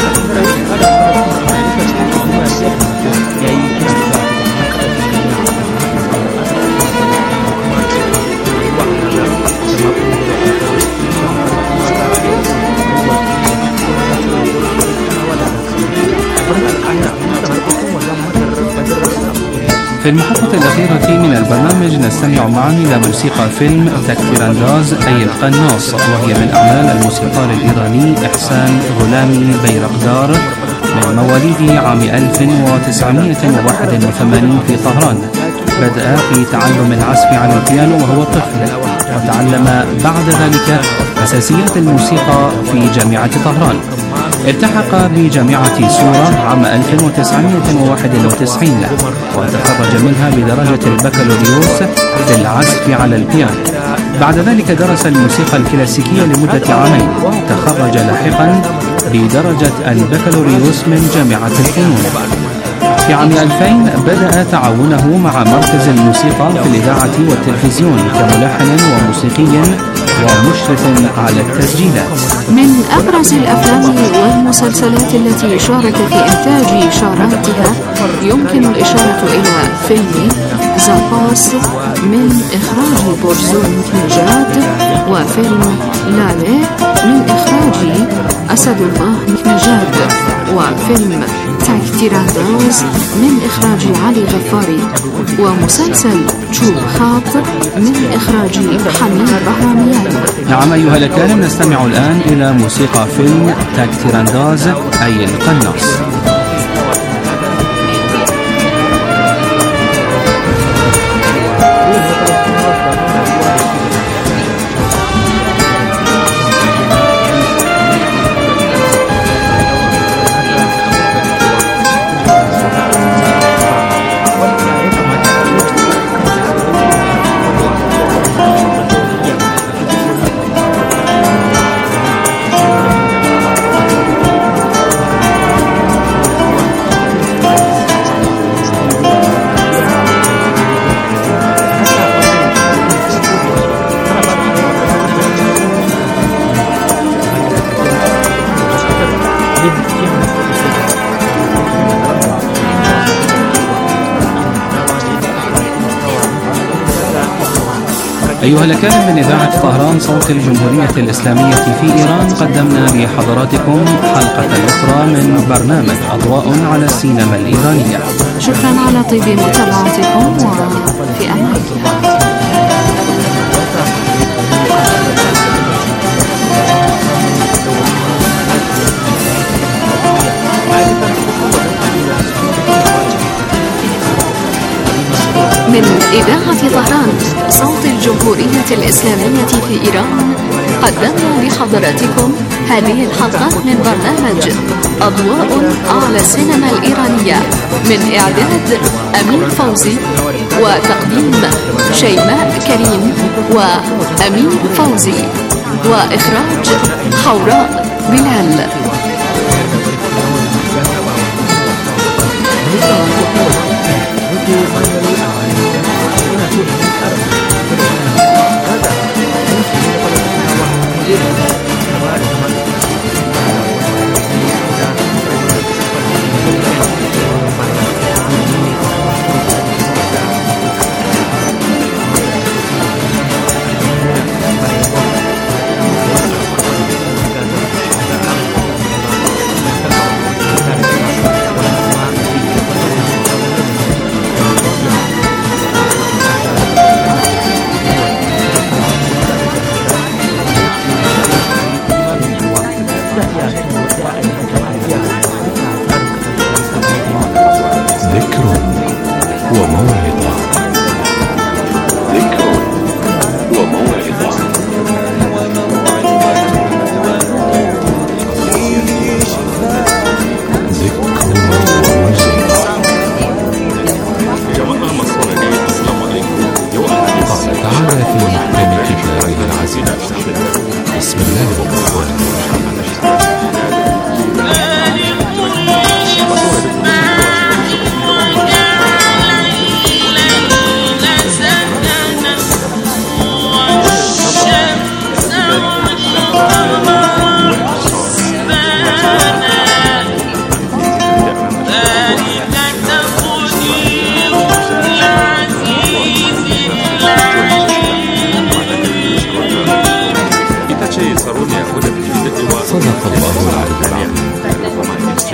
في المحطة الأخيرة من البرنامج نستمع معا إلى موسيقى فيلم تكتيرانداز أي القناص، وهي من أعمال الموسيقار الإيراني إحسان غلامي بيرقدار من مواليد عام ألف وتسعمائة وواحد وثمانين في طهران. بدأ في تعلم العزف على البيانو وهو طفل، وتعلم بعد ذلك أساسيات الموسيقى في جامعة طهران. التحق بجامعة سورة عام ألف وتسعمائة وواحد وتسعين وتخرج منها بدرجة البكالوريوس في العزف على البيانو. بعد ذلك درس الموسيقى الكلاسيكية لمدة عامين، تخرج لاحقا بدرجة البكالوريوس من جامعة الفنون. في عام ألفين بدأ تعاونه مع مركز الموسيقى في الإذاعة والتلفزيون كملحن وموسيقي ومشرف على التسجيلات. من أبرز الأفلام والمسلسلات التي شارك في إنتاج شاراتها يمكن الإشارة إلى فيلم زاباس من إخراج بورزون نجاد، وفيلم لالي من إخراج أسد الله نجاد، وفيلم تكتيرانداز من إخراج علي غفاري، ومسلسل تشوب خاط من إخراج حميد بهراميان. نعم أيها الأكارم، نستمع الآن إلى موسيقى فيلم تكتيرانداز أي القناص. أيها الأكارم، من إذاعة طهران صوت الجمهورية الإسلامية في إيران قدمنا لحضراتكم حلقة أخرى من برنامج أضواء على السينما الإيرانية. شكرا على طيب متابعتكم، وفي أمان الله. من إذاعة طهران صوت الجمهورية الإسلامية في إيران قدمنا لحضراتكم هذه الحلقة من برنامج أضواء على السينما الإيرانية، من إعداد أمين فوزي وتقديم شيماء كريم وأمين فوزي، وإخراج حوراء بلال.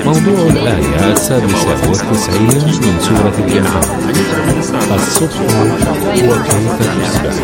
موضوع الآية السادسة والتسعين من سورة الأنعام: الصبح وكيف تصبح.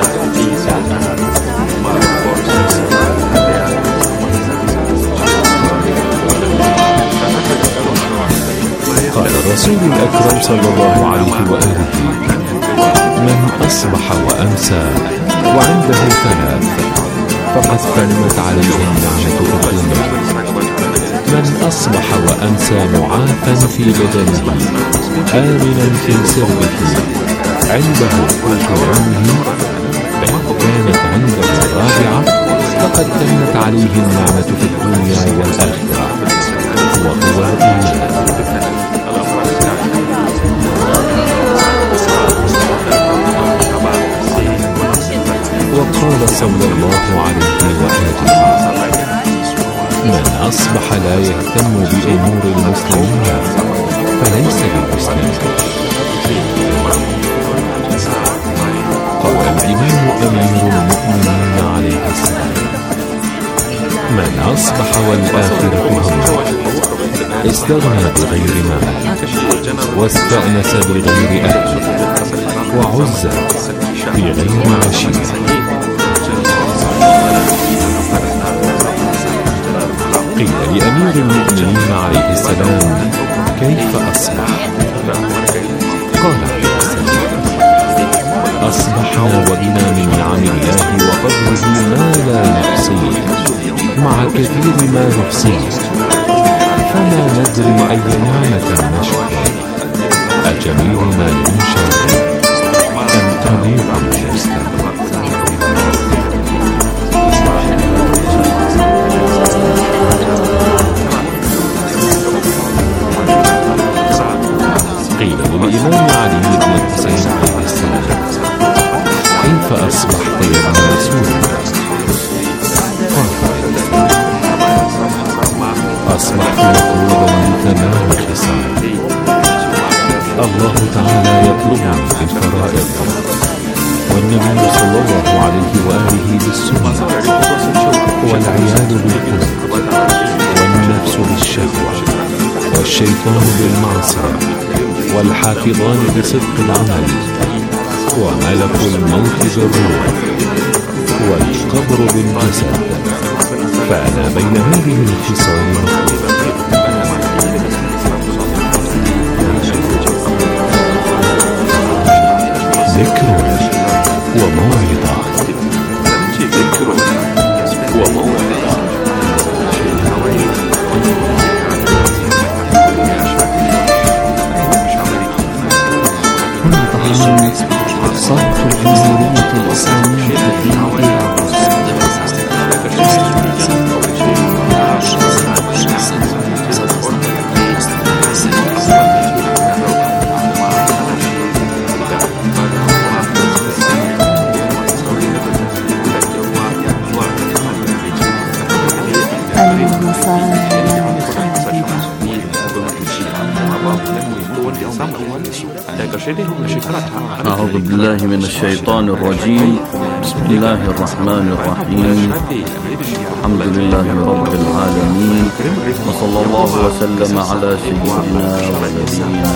قال الرسول الأكرم صلى الله عليه وآله: من أصبح وأمسى وعنده ثلاث فقد تمت عليه النعمة في الدنيا: من أصبح وأمسى معافى في بدنه آمنا في سربه عنده قوت يومه، فإن كانت عنده الرابعة فقد تمت عليه النعمة في الدنيا والآخرة، وهو الإيمان. وقال صلى الله عليه وآله: من أصبح لا يهتم بأمور المسلمين فليس بمسلم. قال الإمام أمير المؤمنين عليه السلام: من أصبح والآخرة همه استغنى بغير مال، واستأنس بغير أهل، وعز بغير عشيرة. قيل لأمير المؤمنين عليه السلام: كيف أصبح؟ قال عليه السلام: أصبحنا وبنا من نعم الله وفضله ما لا نحصيه مع كثير ما نحصيه، فما ندري أي نعمة نشكر، أجميل ما ينشر أم قليل يستمر. قيل للإمام علي بن الحسين عليه السلام: كيف أصبحت يا ابن رسول الله؟ قال: أصبحت مطلوبا من تمام خصال. الله تعالى يطلبني في الفرائض، والنبي صلى الله عليه وآله بالسنة، والعيال بالقنوت، والنفس بالشهوة، والشيطان بالمعصية، والحافظان بصدق العمل، وملك الموت بالروح، والقبر بالجسد، فأنا بين هذه الخصال مخلوق. ذكر وموعظة. ذكر وموعظة. صوت الجمهورية الإسلامية في الإيران. أعوذ بالله من الشيطان الرجيم. بسم الله الرحمن الرحيم. الحمد لله رب العالمين، وصلى الله وسلم على سيدنا ونبينا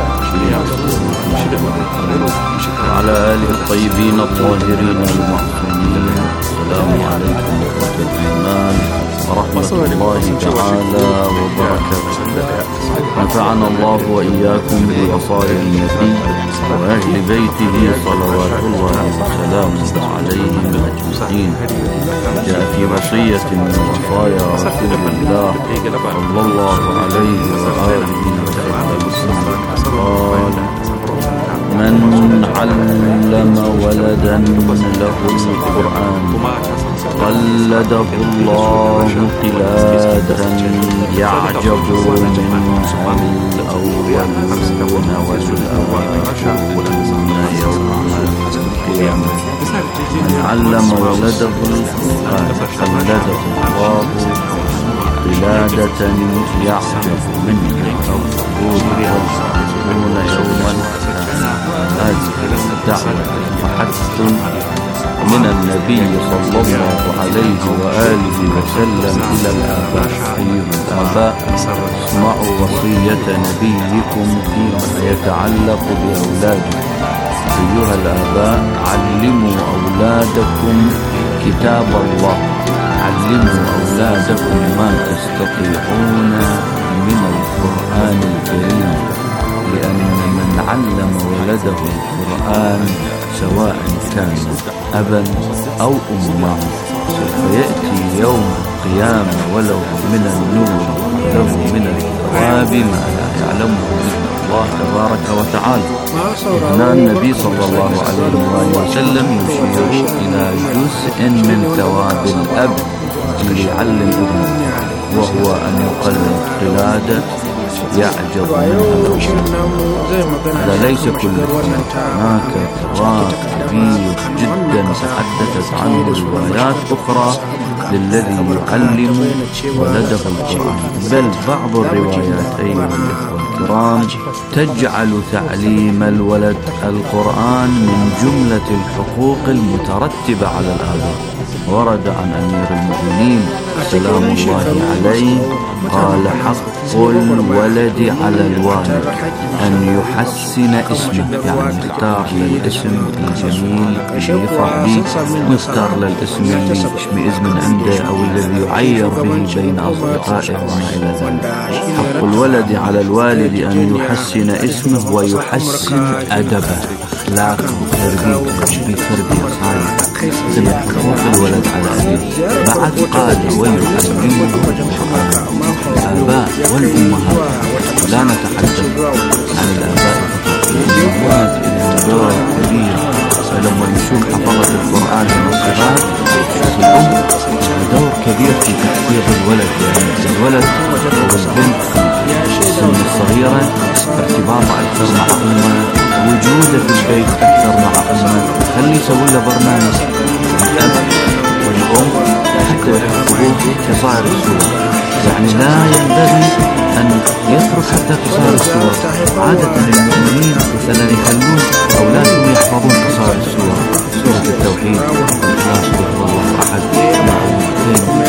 وعلى آله الطيبين الطاهرين المعصومين. السلام عليكم ورحمة الإيمان ورحمة الله تعالى وبركاته. نفعنا الله وإياكم بوصايا النبي وأهل بيته صلوات الله وسلامه عليهم أجمعين. جاء في وصية من وصايا رسول الله صلى الله عليه وآله وسلم قال: من علم ولدا له القرآن قلده الله قلادة يعجب منها الأولون والآخرون يوم القيامة. من علم ولده القرآن قلده الله قلادة يعجب منها الأولون والآخرون يوم القيامة. هذه دعوة وحث من النبي صلى الله عليه وآله وسلم إلى الآباء. أيها الآباء، اسمعوا وصية نبيكم فيما يتعلق بأولادكم. أيها الآباء، علموا أولادكم كتاب الله، علموا أولادكم ما تستطيعون من القرآن الكريم، لأن من علم ولده القرآن سواء كان أبا أو أما سوف يأتي يوم القيامة ولو من النور له من الثواب ما لا يعلمه الله تبارك وتعالى. هنا النبي صلى الله عليه وسلم يشير إلى جزء من ثواب الأب اللي يعلم ابنه، وهو أن يقلد قلادة يعجب منها. هذا ليس كل هناك ثواب كبير جدا تحدثت عنه روايات أخرى للذي يعلم ولده القرآن، بل بعض الروايات أيها الأخوة الكرام تجعل تعليم الولد القرآن من جملة الحقوق المترتبة على الآباء. ورد عن أمير المؤمنين سلام الله عليه قال: حق الولد على الوالد أن يحسن اسمه، يعني يختار للاسم الجميل اللي يفرح به، ويختار للاسم اللي يشمئز من عنده أو الذي يعير به بين أصدقائه وما إلى ذلك. حق الولد على الوالد أن يحسن اسمه ويحسن أدبه، أخلاقه، تربيته، بتربية صالحة، من حقوق الولد على أبيه. بعد قال: ويعلمه القرآن. الآباء والأمهات، لا نتحدث عن الآباء فقط، الأمهات لهم دور كبير. فلما نشوف حفظة القرآن من الصغار، الأم دور كبير في تحفيظ الولد، يعني الولد والبنت في السن الصغيرة ارتباطه أكثر مع أمه، وجوده في البيت أكثر مع أمه. خلي يسوي له برنامج الأب والأم حتى يحفظوه قصائر السور، يعني لا ينبغي أن يترك حتى قصائر السور. عادة المؤمنين مثلا يخلون أولادهم يحفظون قصائر السور، سورة التوحيد، الإخلاص، قل هو الله أحد، معوذتين،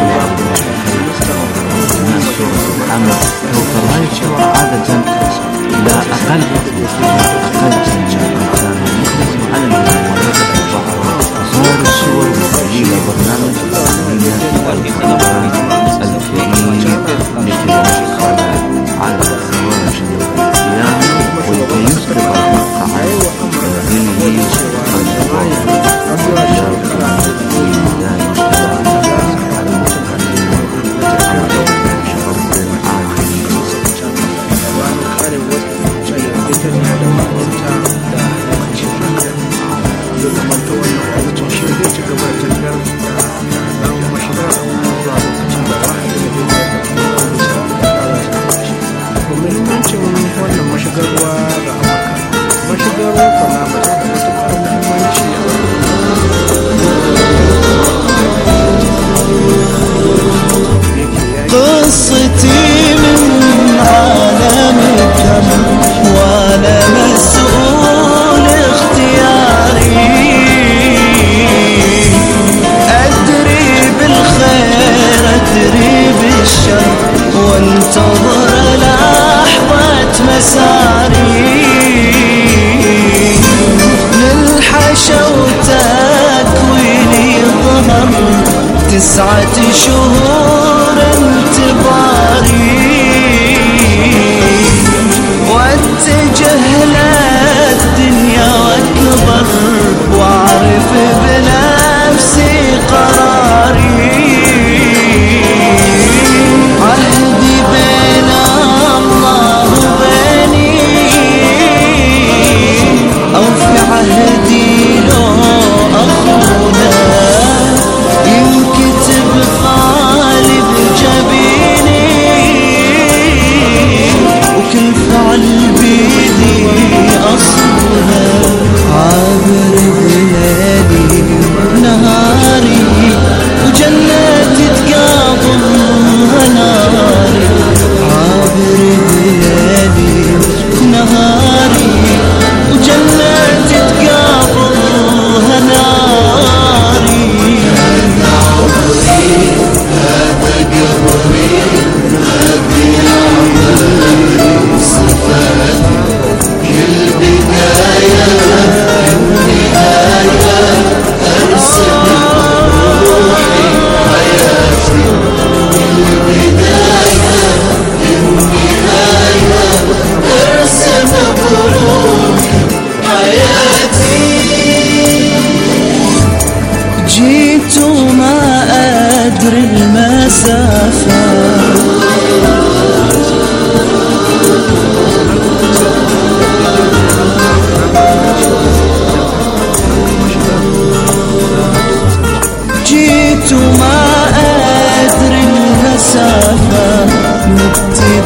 الناس، سورة الحمد، كوثر. هاي السور عادة لا أقل لا أقل من الإنسان المسلم على المواجهة البحر. قصائر السور تجيب برنامج هي القرآن الكريم مثل الصلاة على الزواج والقيام، ويكون يسقط الحق عن ذله قصتي من عالم الكم وانا مسؤول اختياري، ادري بالخير ادري بالشر وانتظر لحظة مساري. للحشا وتكويني ظهر تسعة شهور انتظاري، واتجه للدنيا واكبر واعرف بنفسي قراري. عهدي بين الله وبيني، او في عهدي لو اخونا ينكتب خاطري.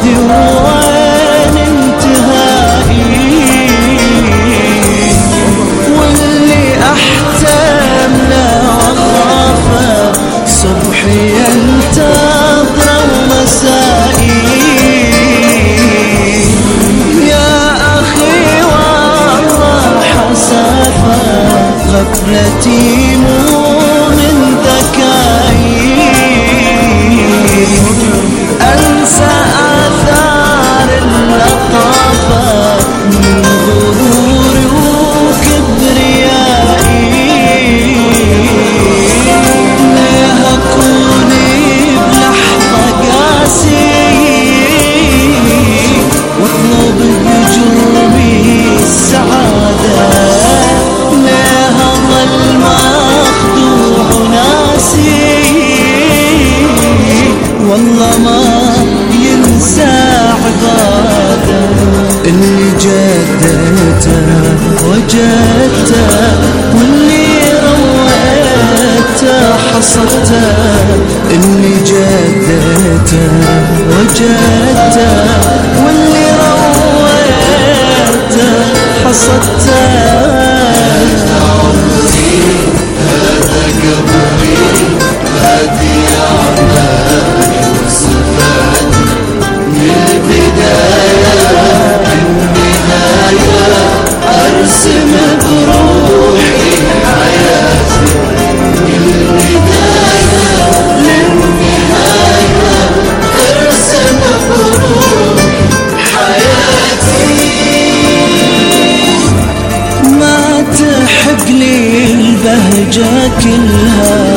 وحدي وين انتهائي، واللي احتم له واخافه صبحي ينتظر ومسائي. يا اخي والله حسافه غفلتي مو من ذكائي، أنسى آثار اللطافة من غروري وكبريائي. ليه أكوني بلحظة قاسي واطلب بهجومي السعادة، ليه أظل مخدوع ناسي والله ما ينسى عباده. اللي جدته وجدته واللي رويته حصدته، اللي جدته وجدته واللي رويته حصدته. أرسم بروحي حياتي من البداية للنهاية، أرسم بروحي حياتي. ما تحق لي البهجة كلها،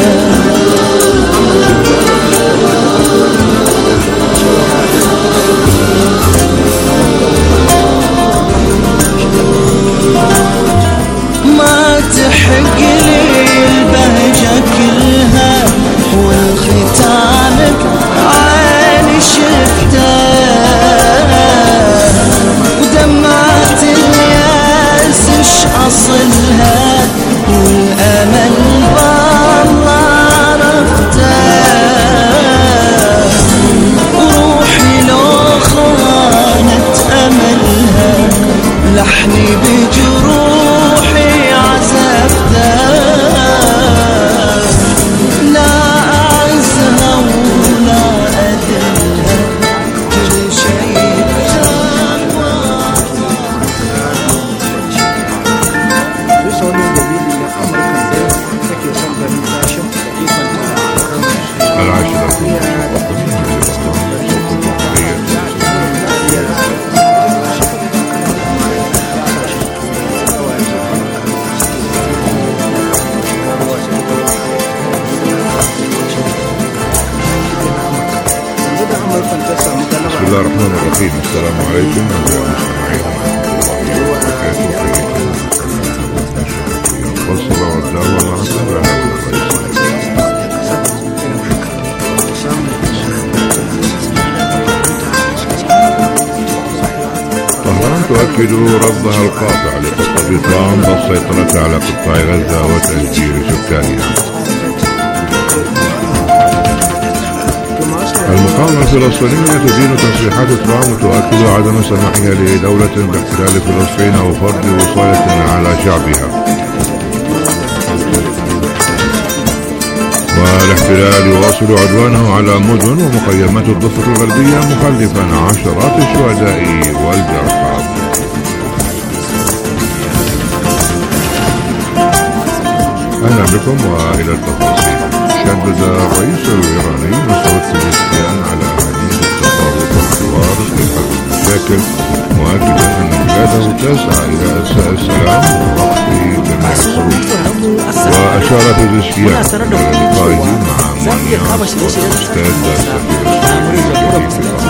ما تحق لي البهجة كلها، والختام بعيني شفته، ودمعة الياس اش اصلها، والامل بالله رفته. وروحي لو خانت املها، لحني بجروحي عزفته. لا أعزها ولا أذلها، كل شيء بسم الله الرحمن الرحيم. السلام عليكم أعزائي المستمعين ورحمة الله وبركاته. والصلاة والدعوة مع سيدنا طهران تؤكد رفضها القاطع لخطة ترامب السيطرة على قطاع غزة وتهجير سكانها. المقاومة الفلسطينية تدين تصريحات ترامب وتؤكد عدم سماحها لدولة باحتلال فلسطين أو فرض وصاية على شعبها. والاحتلال يواصل عدوانه على مدن ومخيمات الضفة الغربية مخلفا عشرات الشهداء والجرحى. أهلا بكم وإلى التفاصيل. شدد الرئيس الإيراني مسعود پزشکیان على أهمية التفاوض والحوار في حل المشاكل، مؤكدا أن بلاده تسعى إلى إرساء السلام ووقف جميع الحروب. وأشار پزشکیان إلى لقائه مع مانيا الأستاذ سفير السعودية في